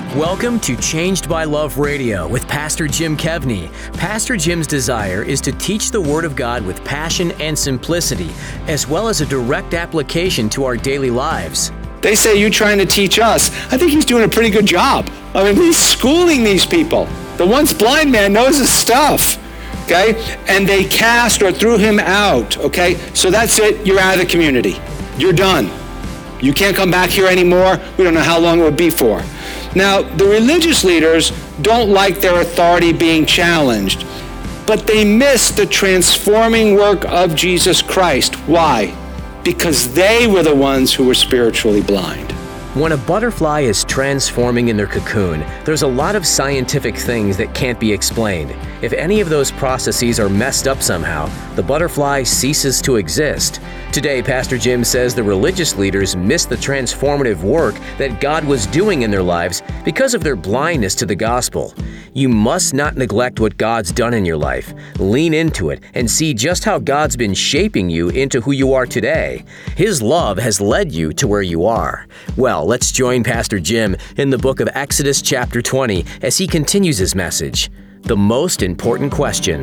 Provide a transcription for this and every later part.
Welcome to Changed by Love Radio with Pastor Jim Kevney. Pastor Jim's desire is to teach the Word of God with passion and simplicity, as well as a direct application to our daily lives. They say, you're trying to teach us. I think he's doing a pretty good job. I mean, he's schooling these people. The once blind man knows his stuff, okay? And they cast or threw him out, okay? So that's it. You're out of the community. You're done. You can't come back here anymore. We don't know how long it would be for. Now, the religious leaders don't like their authority being challenged, but they miss the transforming work of Jesus Christ. Why? Because they were the ones who were spiritually blind. When a butterfly is transforming in their cocoon, there's a lot of scientific things that can't be explained. If any of those processes are messed up somehow, the butterfly ceases to exist. Today, Pastor Jim says the religious leaders missed the transformative work that God was doing in their lives because of their blindness to the gospel. You must not neglect what God's done in your life. Lean into it and see just how God's been shaping you into who you are today. His love has led you to where you are. Well, let's join Pastor Jim in the book of Exodus chapter 20 as he continues his message. The most important question.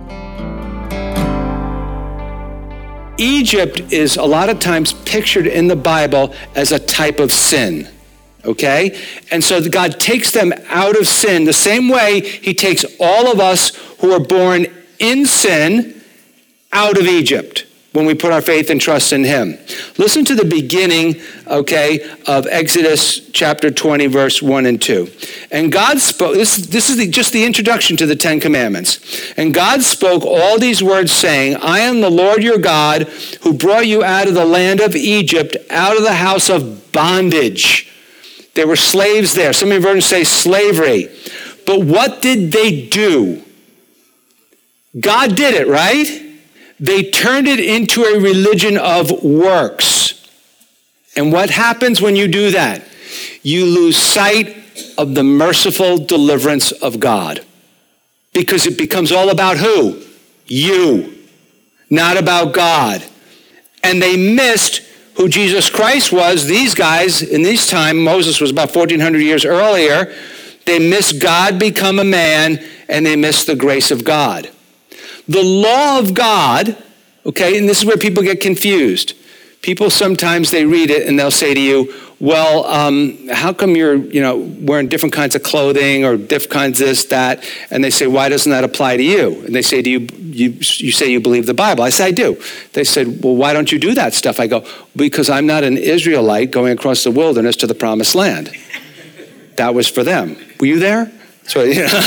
Egypt is a lot of times pictured in the Bible as a type of sin, okay? And so God takes them out of sin the same way he takes all of us who are born in sin out of Egypt when we put our faith and trust in him. Listen to the beginning, okay, of Exodus chapter 20, verse 1 and 2. And God spoke, this is just the introduction to the Ten Commandments. And God spoke all these words saying, I am the Lord your God who brought you out of the land of Egypt, out of the house of bondage. There were slaves there. Some of your versions say slavery. But what did they do? God did it, right? They turned it into a religion of works. And what happens when you do that? You lose sight of the merciful deliverance of God. Because it becomes all about who? You. Not about God. And they missed who Jesus Christ was. These guys, in this time, Moses was about 1,400 years earlier. They missed God become a man, and they missed the grace of God. The law of God, okay, and this is where people get confused. People sometimes, they read it and they'll say to you, well, how come you're, wearing different kinds of clothing or different kinds of this, that? And they say, why doesn't that apply to you? And they say to you, you say you believe the Bible. I say, I do. They said, well, why don't you do that stuff? I go, because I'm not an Israelite going across the wilderness to the promised land. That was for them. Were you there? So,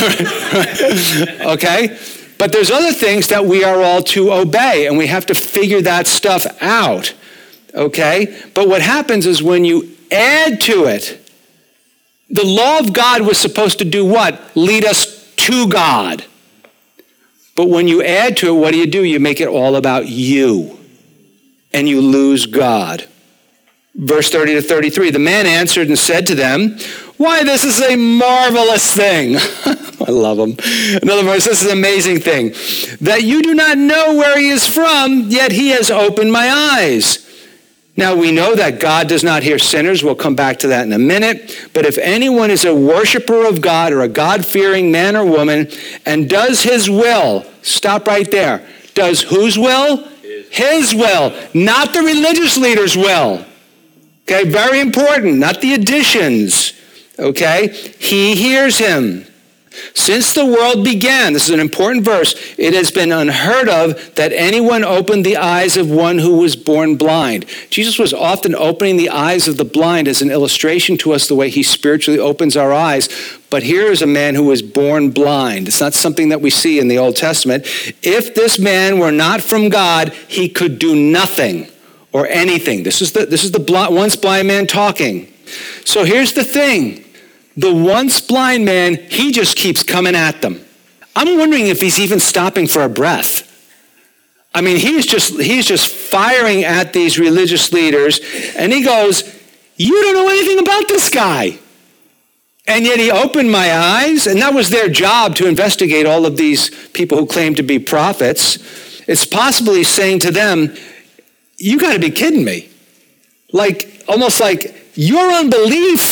okay. But there's other things that we are all to obey, and we have to figure that stuff out, okay? But what happens is when you add to it, the law of God was supposed to do what? Lead us to God. But when you add to it, what do? You make it all about you, and you lose God. Verse 30 to 33, the man answered and said to them, why, this is a marvelous thing. I love him. In other words, this is an amazing thing. That you do not know where he is from, yet he has opened my eyes. Now we know that God does not hear sinners. We'll come back to that in a minute. But if anyone is a worshiper of God or a God-fearing man or woman and does his will, stop right there. Does whose will? His will, not the religious leader's will. Okay, very important, not the additions. Okay, he hears him. Since the world began, this is an important verse, it has been unheard of that anyone opened the eyes of one who was born blind. Jesus was often opening the eyes of the blind as an illustration to us the way he spiritually opens our eyes. But here is a man who was born blind. It's not something that we see in the Old Testament. If this man were not from God, he could do nothing or anything. This is the once blind man talking. So here's the thing. The once blind man, he just keeps coming at them. I'm wondering if he's even stopping for a breath. I mean, he's just firing at these religious leaders, and he goes, you don't know anything about this guy. And yet he opened my eyes, and that was their job, to investigate all of these people who claim to be prophets. It's possibly saying to them, you got to be kidding me. Almost like your unbelief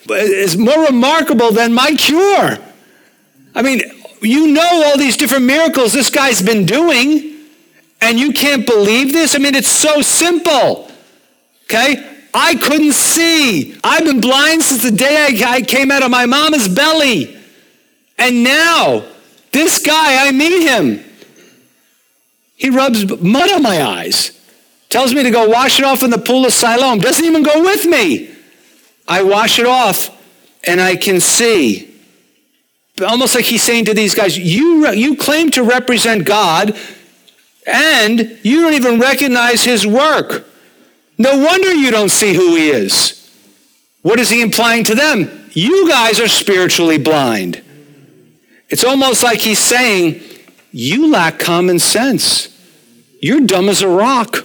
is more remarkable than my cure. I mean, you know all these different miracles this guy's been doing, and you can't believe this? I mean, it's so simple, okay? I couldn't see. I've been blind since the day I came out of my mama's belly. And now, this guy, I meet him. He rubs mud on my eyes. Tells me to go wash it off in the pool of Siloam. Doesn't even go with me. I wash it off, and I can see. Almost like he's saying to these guys, you claim to represent God, and you don't even recognize his work. No wonder you don't see who he is. What is he implying to them? You guys are spiritually blind. It's almost like he's saying, you lack common sense. You're dumb as a rock.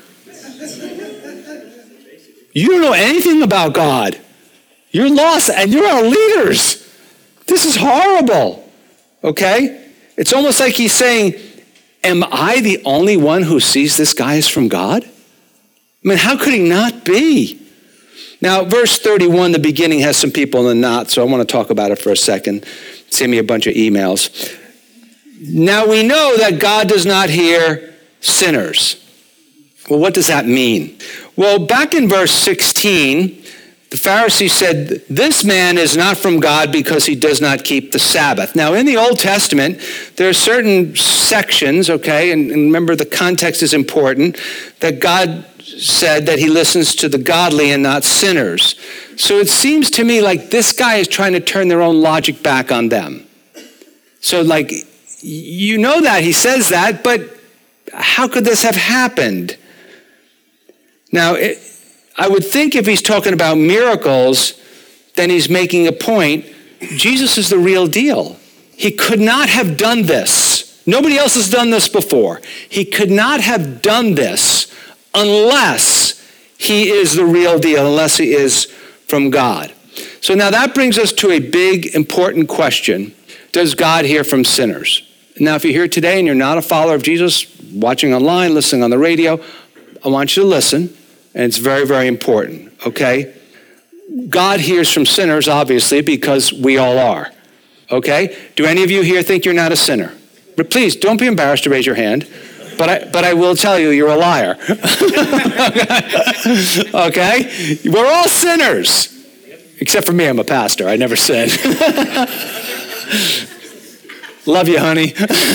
You don't know anything about God. You're lost, and you're our leaders. This is horrible, okay? It's almost like he's saying, am I the only one who sees this guy is from God? I mean, how could he not be? Now, verse 31, the beginning has some people in the knot, so I want to talk about it for a second. Send me a bunch of emails. Now, we know that God does not hear sinners. Well, what does that mean? Well, back in verse 16, the Pharisees said, this man is not from God because he does not keep the Sabbath. Now, in the Old Testament, there are certain sections, okay, and remember the context is important, that God said that he listens to the godly and not sinners. So it seems to me like this guy is trying to turn their own logic back on them. So like, you know that, he says that, but how could this have happened? Now, I would think if he's talking about miracles, then he's making a point. Jesus is the real deal. He could not have done this. Nobody else has done this before. He could not have done this unless he is the real deal, unless he is from God. So now that brings us to a big, important question. Does God hear from sinners? Now, if you're here today and you're not a follower of Jesus, watching online, listening on the radio, I want you to listen, and it's very, very important, okay? God hears from sinners, obviously, because we all are, okay? Do any of you here think you're not a sinner? But please, don't be embarrassed to raise your hand. But I will tell you, you're a liar. Okay? We're all sinners. Except for me, I'm a pastor. I never sin. Love you, honey.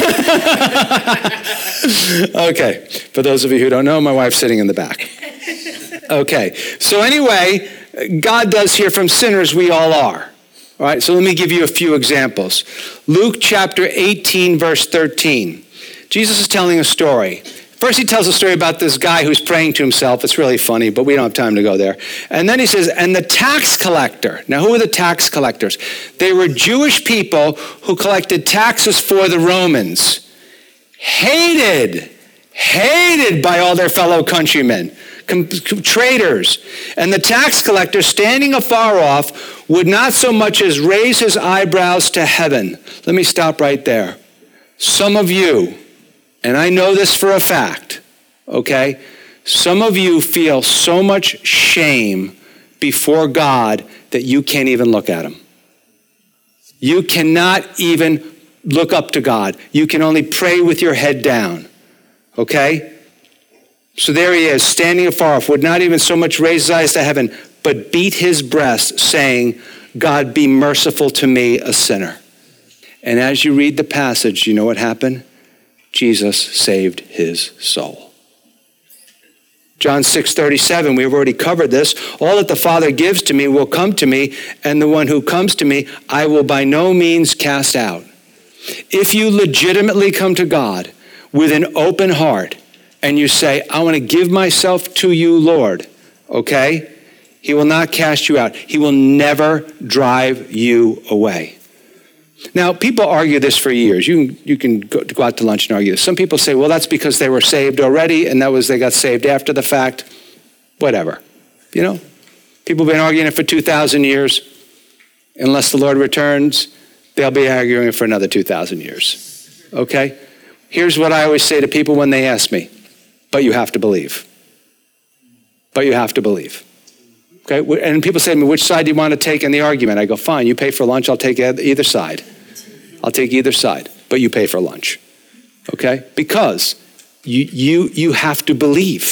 Okay. For those of you who don't know, my wife's sitting in the back. Okay. So anyway, God does hear from sinners. We all are. All right. So let me give you a few examples. Luke chapter 18, verse 13. Jesus is telling a story. First, he tells a story about this guy who's praying to himself. It's really funny, but we don't have time to go there. And then he says, and the tax collector. Now, who are the tax collectors? They were Jewish people who collected taxes for the Romans. Hated by all their fellow countrymen, traitors. And the tax collector, standing afar off, would not so much as raise his eyebrows to heaven. Let me stop right there. Some of you, and I know this for a fact, okay? Some of you feel so much shame before God that you can't even look at him. You cannot even look up to God. You can only pray with your head down, okay? So there he is, standing afar off, would not even so much raise his eyes to heaven, but beat his breast, saying, God, be merciful to me, a sinner. And as you read the passage, you know what happened? Jesus saved his soul. John 6:37, we've already covered this. All that the Father gives to me will come to me, and the one who comes to me, I will by no means cast out. If you legitimately come to God with an open heart, and you say, I want to give myself to you, Lord, okay? He will not cast you out. He will never drive you away. Now, people argue this for years. You can go out to lunch and argue this. Some people say, well, that's because they were saved already, and they got saved after the fact. Whatever. You know, people have been arguing it for 2,000 years. Unless the Lord returns, they'll be arguing it for another 2,000 years. Okay? Here's what I always say to people when they ask me, but you have to believe. But you have to believe. Okay, and people say to me, which side do you want to take in the argument? I go, fine, you pay for lunch, I'll take either side. I'll take either side, but you pay for lunch. Okay? Because you have to believe.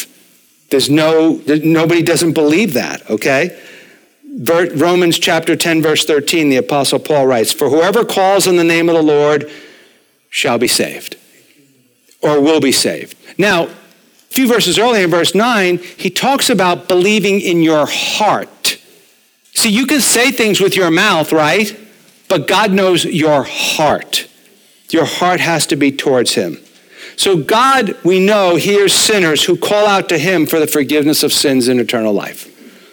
Nobody doesn't believe that, okay? Romans chapter 10, verse 13, the Apostle Paul writes, for whoever calls on the name of the Lord shall be saved, or will be saved. Now, a few verses earlier, in verse 9, he talks about believing in your heart. See, you can say things with your mouth, right? But God knows your heart. Your heart has to be towards him. So God, we know, hears sinners who call out to him for the forgiveness of sins and eternal life.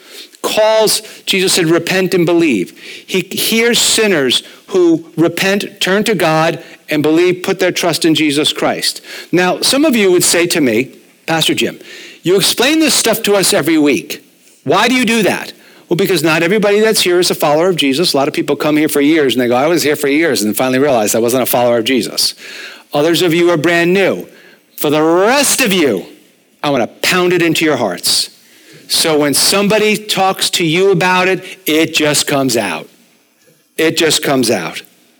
Jesus said, repent and believe. He hears sinners who repent, turn to God, and believe, put their trust in Jesus Christ. Now, some of you would say to me, Pastor Jim, you explain this stuff to us every week. Why do you do that? Well, because not everybody that's here is a follower of Jesus. A lot of people come here for years and they go, I was here for years, and finally realized I wasn't a follower of Jesus. Others of you are brand new. For the rest of you, I want to pound it into your hearts. So when somebody talks to you about it, it just comes out. It just comes out.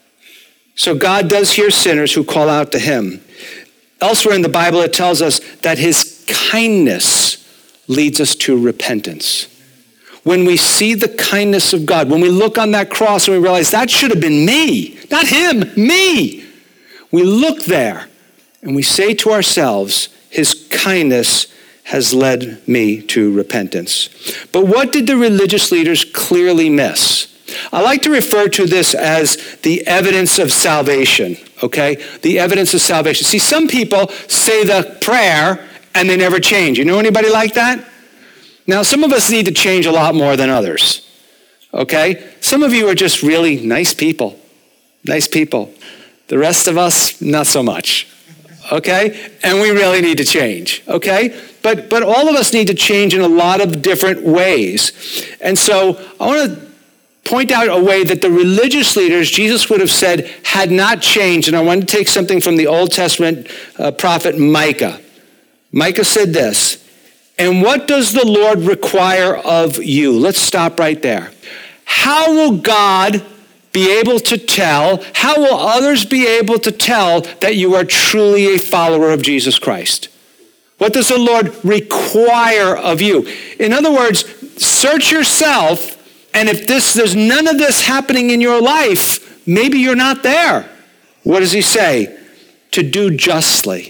So God does hear sinners who call out to him. Elsewhere in the Bible, it tells us that his kindness leads us to repentance. When we see the kindness of God, when we look on that cross and we realize that should have been me, not him, me. We look there and we say to ourselves, his kindness has led me to repentance. But what did the religious leaders clearly miss? I like to refer to this as the evidence of salvation, okay? The evidence of salvation. See, some people say the prayer and they never change. You know anybody like that? Now, some of us need to change a lot more than others, okay? Some of you are just really nice people. Nice people. The rest of us, not so much, okay? And we really need to change, okay? But all of us need to change in a lot of different ways. And so I want to point out a way that the religious leaders, Jesus would have said, had not changed. And I want to take something from the Old Testament prophet Micah. Micah said this, and what does the Lord require of you? Let's stop right there. How will God be able to tell, how will others be able to tell that you are truly a follower of Jesus Christ? What does the Lord require of you? In other words, search yourself, and if there's none of this happening in your life, maybe you're not there. What does he say? To do justly.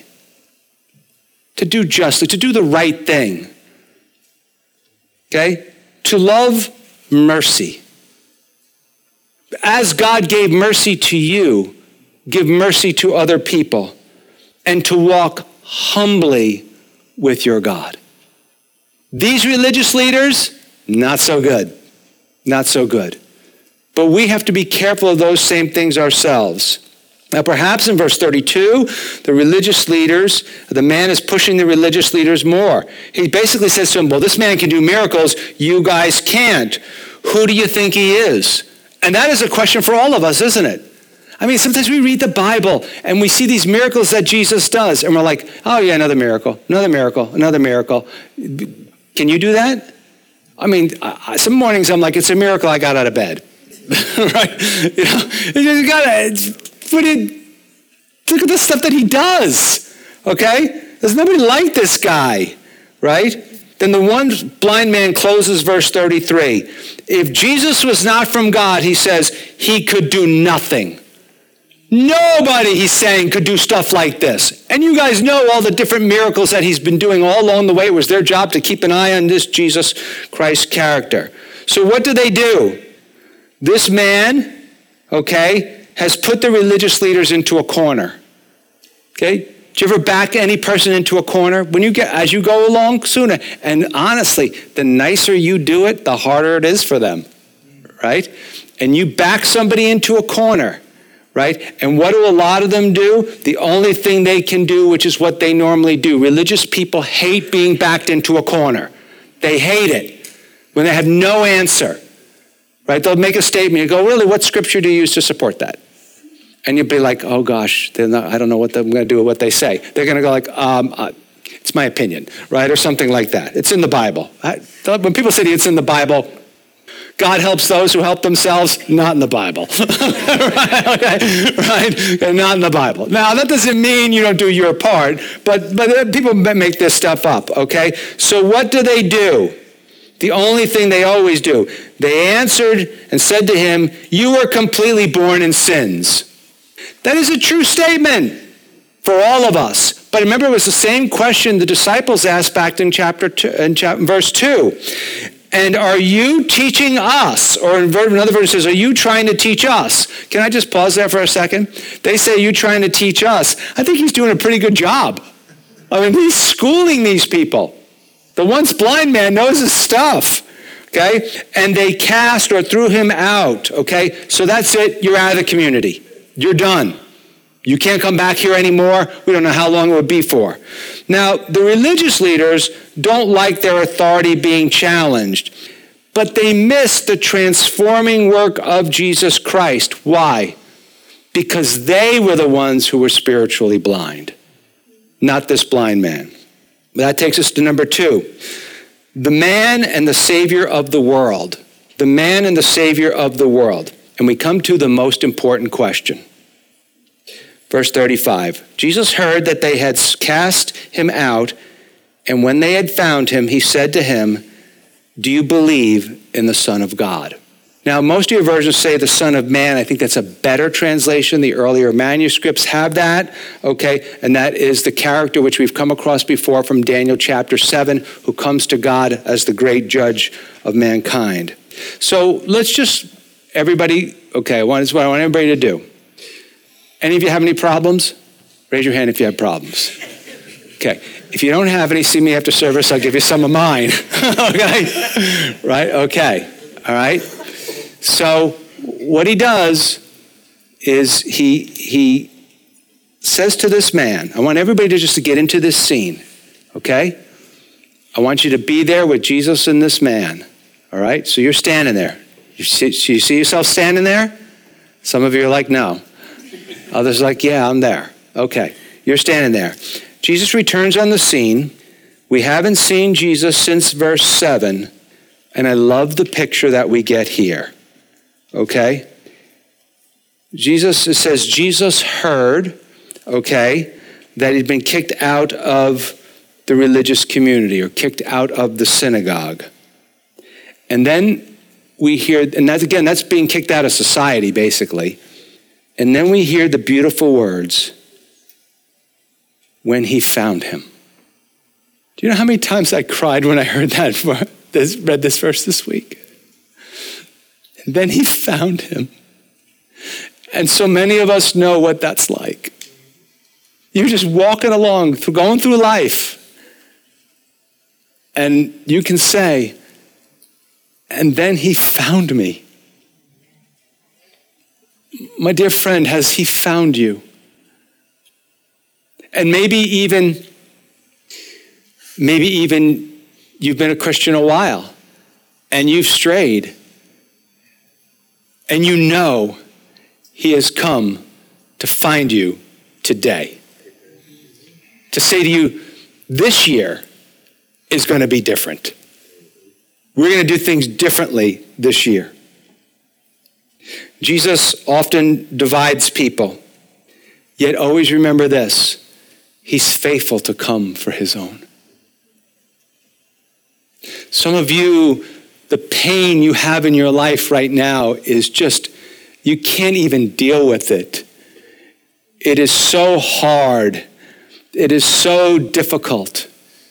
To do justly, to do the right thing. Okay? To love mercy. As God gave mercy to you, give mercy to other people, and to walk humbly with your God. These religious leaders, not so good. Not so good. But we have to be careful of those same things ourselves. Now, perhaps in verse 32, the religious leaders, the man is pushing the religious leaders more. He basically says to them, well, this man can do miracles, you guys can't. Who do you think he is? And that is a question for all of us, isn't it? I mean, sometimes we read the Bible and we see these miracles that Jesus does, and we're like, oh yeah, another miracle, another miracle, another miracle. Can you do that? I mean, some mornings I'm like, it's a miracle I got out of bed. Right? You gotta look at the stuff that he does. Okay? There's nobody like this guy, right? Then the one blind man closes verse 33. If Jesus was not from God, he says, he could do nothing. Nobody, he's saying, could do stuff like this. And you guys know all the different miracles that he's been doing all along the way. It was their job to keep an eye on this Jesus Christ character. So what do? This man, okay, has put the religious leaders into a corner. Okay? Do you ever back any person into a corner? As you go along sooner, and honestly, the nicer you do it, the harder it is for them, right? And you back somebody into a corner, right? And what do a lot of them do? The only thing they can do, which is what they normally do. Religious people hate being backed into a corner. They hate it when they have no answer, right? They'll make a statement. You go, really, what scripture do you use to support that? And you'll be like, oh gosh, I don't know what I'm going to do with what they say. They're going to go like, It's my opinion, right? Or something like that. It's in the Bible. When people say it's in the Bible, God helps those who help themselves, not in the Bible. Right? Okay. Not in the Bible. Now, that doesn't mean you don't do your part, but people make this stuff up, okay? So what do? The only thing they always do. They answered and said to him, you were completely born in sins. That is a true statement for all of us. But remember, it was the same question the disciples asked back in verse 2. And are you teaching us? Or in another verse it says, are you trying to teach us? Can I just pause there for a second? They say, you trying to teach us. I think he's doing a pretty good job. I mean, he's schooling these people. The once blind man knows his stuff. Okay? And they cast or threw him out. Okay? So that's it. You're out of the community. You're done. You can't come back here anymore. We don't know how long it would be for. Now, the religious leaders don't like their authority being challenged, but they miss the transforming work of Jesus Christ. Why? Because they were the ones who were spiritually blind, not this blind man. That takes us to number 2. The man and the Savior of the world. The man and the Savior of the world. And we come to the most important question. Verse 35, Jesus heard that they had cast him out, and when they had found him, he said to him, do you believe in the Son of God? Now, most of your versions say the Son of Man. I think that's a better translation. The earlier manuscripts have that, okay? And that is the character which we've come across before from Daniel chapter 7, who comes to God as the great judge of mankind. So let's just, everybody, okay, what I want everybody to do. Any of you have any problems? Raise your hand if you have problems. Okay. If you don't have any, see me after service. I'll give you some of mine. Okay. Right? Okay. All right. So what he does is he says to this man, I want everybody to get into this scene. Okay. I want you to be there with Jesus and this man. All right. So you're standing there. You see yourself standing there? Some of you are like, no. Others are like, yeah, I'm there. Okay, you're standing there. Jesus returns on the scene. We haven't seen Jesus since verse 7, and I love the picture that we get here. Okay? It says Jesus heard, okay, that he'd been kicked out of the religious community or kicked out of the synagogue. And then we hear, and that's being kicked out of society, basically. And then we hear the beautiful words, when he found him. Do you know how many times I cried when I heard that, read this verse this week? And then he found him. And so many of us know what that's like. You're just walking along, going through life, and you can say, and then he found me. My dear friend, has he found you? And maybe even you've been a Christian a while and you've strayed and you know he has come to find you today. To say to you, this year is going to be different. We're going to do things differently this year. Jesus often divides people, yet always remember this, he's faithful to come for his own. Some of you, the pain you have in your life right now is just, you can't even deal with it. It is so hard. It is so difficult.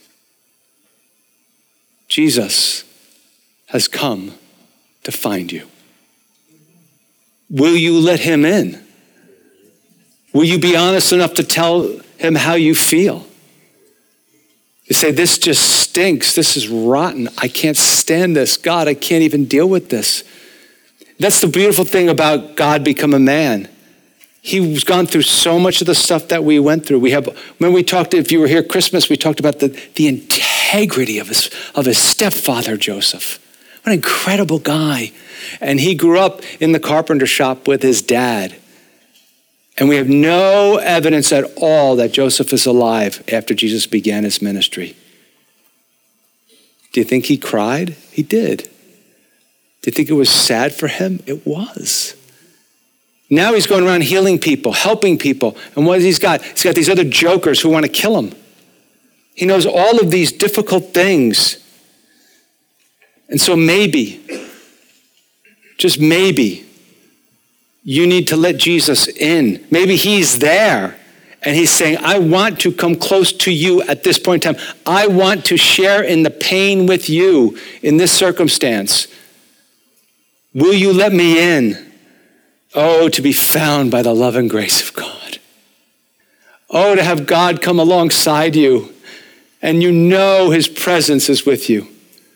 Jesus has come to find you. Will you let him in? Will you be honest enough to tell him how you feel? You say, this just stinks. This is rotten. I can't stand this. God, I can't even deal with this. That's the beautiful thing about God become a man. He's gone through so much of the stuff that we went through. When we talked, if you were here Christmas, we talked about the integrity of his stepfather, Joseph. What an incredible guy. And he grew up in the carpenter shop with his dad. And we have no evidence at all that Joseph is alive after Jesus began his ministry. Do you think he cried? He did. Do you think it was sad for him? It was. Now he's going around healing people, helping people. And what he's got? He's got these other jokers who want to kill him. He knows all of these difficult things. And so maybe, just maybe, you need to let Jesus in. Maybe he's there and he's saying, I want to come close to you at this point in time. I want to share in the pain with you in this circumstance. Will you let me in? Oh, to be found by the love and grace of God. Oh, to have God come alongside you and you know his presence is with you.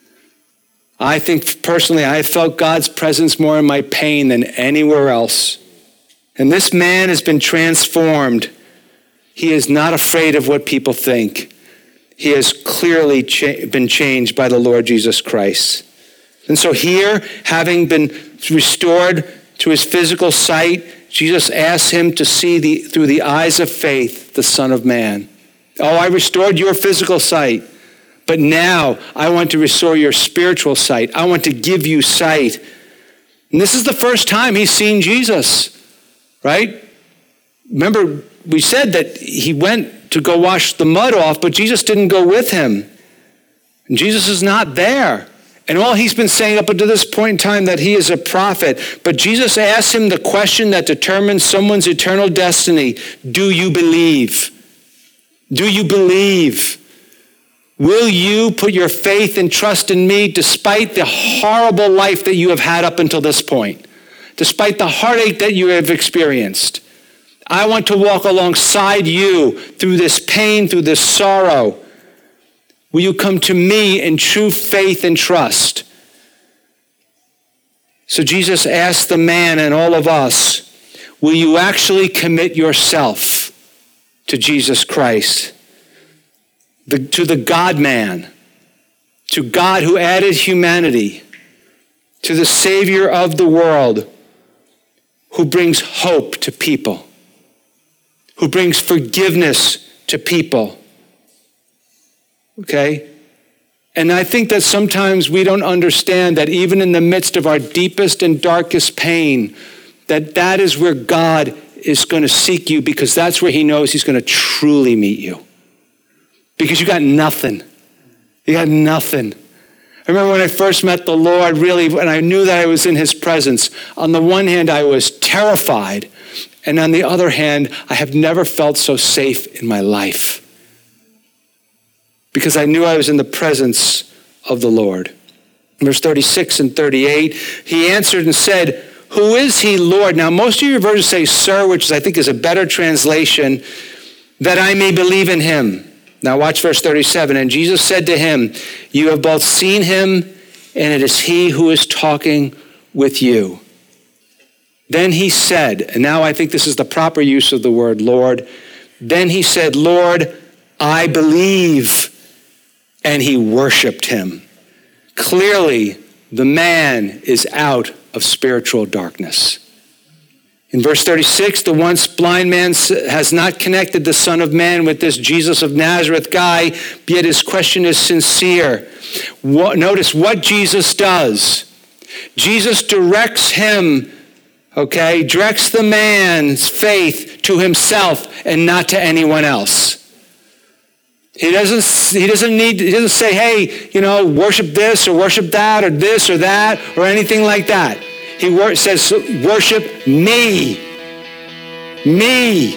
I think personally, I felt God's presence more in my pain than anywhere else. And this man has been transformed. He is not afraid of what people think. He has clearly been changed by the Lord Jesus Christ. And so here, having been restored to his physical sight, Jesus asks him to see through the eyes of faith, the Son of Man. Oh, I restored your physical sight. But now I want to restore your spiritual sight. I want to give you sight. And this is the first time he's seen Jesus, right? Remember, we said that he went to go wash the mud off, but Jesus didn't go with him. And Jesus is not there. And all he's been saying up until this point in time that he is a prophet. But Jesus asked him the question that determines someone's eternal destiny. Do you believe? Do you believe? Will you put your faith and trust in me despite the horrible life that you have had up until this point? Despite the heartache that you have experienced? I want to walk alongside you through this pain, through this sorrow. Will you come to me in true faith and trust? So Jesus asked the man and all of us, will you actually commit yourself to Jesus Christ? To the God-man, to God who added humanity, to the Savior of the world, who brings hope to people, who brings forgiveness to people. Okay? And I think that sometimes we don't understand that even in the midst of our deepest and darkest pain, that is where God is going to seek you, because that's where he knows he's going to truly meet you. Because you got nothing. You got nothing. I remember when I first met the Lord, really, when I knew that I was in his presence, on the one hand, I was terrified. And on the other hand, I have never felt so safe in my life. Because I knew I was in the presence of the Lord. Verse 36 and 38, he answered and said, who is he, Lord? Now, most of your versions say, sir, which I think is a better translation, that I may believe in him. Now watch verse 37. And Jesus said to him, you have both seen him, and it is he who is talking with you. Then he said, and now I think this is the proper use of the word Lord. Then he said, Lord, I believe. And he worshiped him. Clearly, the man is out of spiritual darkness. In verse 36, the once blind man has not connected the Son of Man with this Jesus of Nazareth guy, yet his question is sincere. Notice what Jesus does. Jesus directs him, directs the man's faith to himself and not to anyone else. He doesn't say, hey, worship this or worship that or this or that or anything like that. He says, worship me. Me.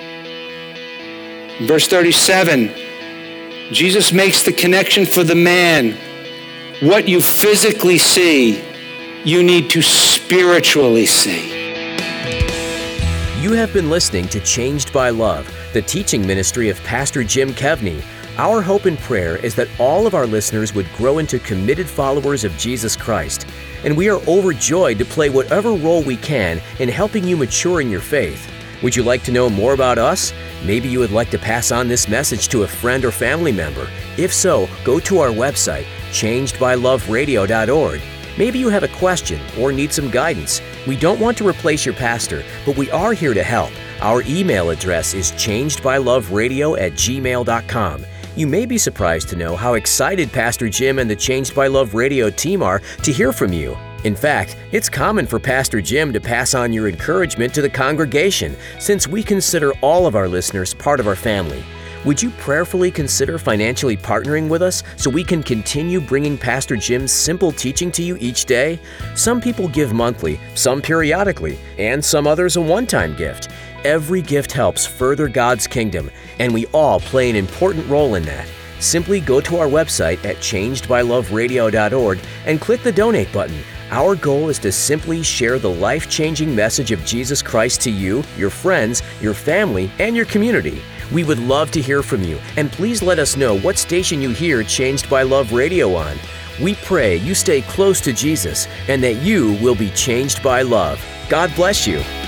Verse 37, Jesus makes the connection for the man. What you physically see, you need to spiritually see. You have been listening to Changed by Love, the teaching ministry of Pastor Jim Kevney. Our hope and prayer is that all of our listeners would grow into committed followers of Jesus Christ, and we are overjoyed to play whatever role we can in helping you mature in your faith. Would you like to know more about us? Maybe you would like to pass on this message to a friend or family member. If so, go to our website, changedbyloveradio.org. Maybe you have a question or need some guidance. We don't want to replace your pastor, but we are here to help. Our email address is changedbyloveradio@gmail.com. You may be surprised to know how excited Pastor Jim and the Changed by Love Radio team are to hear from you. In fact, it's common for Pastor Jim to pass on your encouragement to the congregation, since we consider all of our listeners part of our family. Would you prayerfully consider financially partnering with us so we can continue bringing Pastor Jim's simple teaching to you each day? Some people give monthly, some periodically, and some others a one-time gift. Every gift helps further God's kingdom, and we all play an important role in that. Simply go to our website at changedbyloveradio.org and click the donate button. Our goal is to simply share the life-changing message of Jesus Christ to you, your friends, your family, and your community. We would love to hear from you, and please let us know what station you hear Changed by Love Radio on. We pray you stay close to Jesus and that you will be changed by love. God bless you.